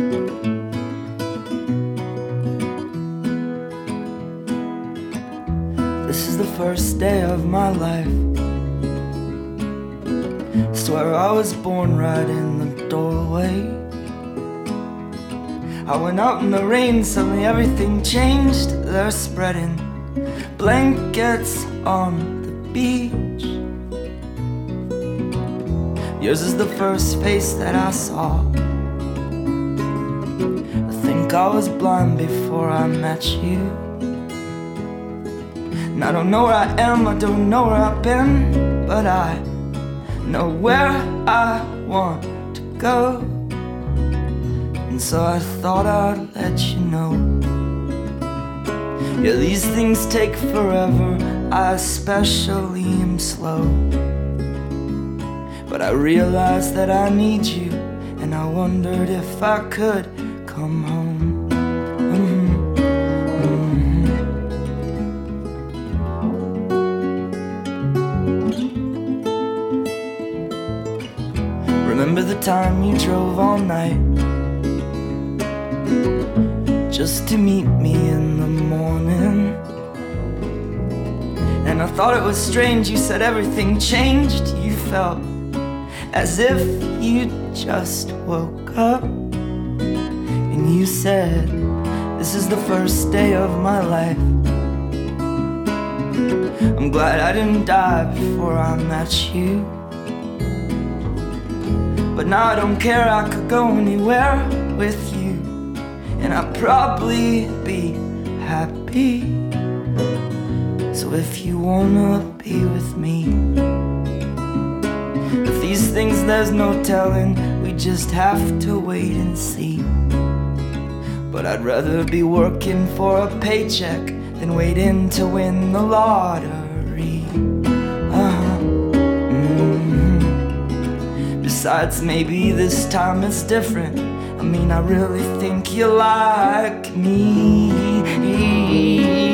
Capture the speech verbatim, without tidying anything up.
This is the first day of my life. Swear I was born right in the doorway. I went out in the rain, suddenly everything changed. They're spreading blankets on the beach. Yours is the first face that I saw. I think I was blind before I met you. And I don't know where I am, I don't know where I've been, but I know where I want to go. And so I thought I'd let you know. Yeah, these things take forever, I especially am slow. But I realized that I need you, and I wondered if I could come home. Mm-hmm. Mm-hmm. Remember the time you drove all night just to meet me in the morning? And I thought it was strange, you said everything changed. You felt as if you just woke up. And you said, this is the first day of my life. I'm glad I didn't die before I met you. But now I don't care, I could go anywhere with you, and I'd probably be happy. So if you wanna be with me, if these things there's no telling, we just have to wait and see. But I'd rather be working for a paycheck than waiting to win the lottery. Uh-huh. Mm-hmm. Besides, maybe this time it's different. I mean, I really think you like me.